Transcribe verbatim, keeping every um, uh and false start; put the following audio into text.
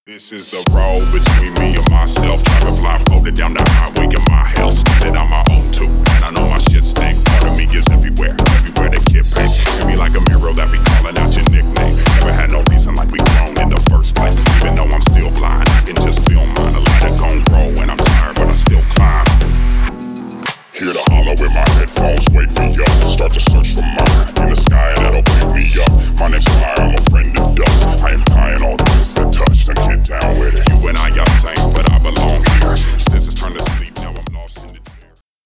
This is the road between me and myself. Driving blindfolded down the highway in my hell. Started on my own too, and I know my shit stank. Part of me is everywhere, everywhere.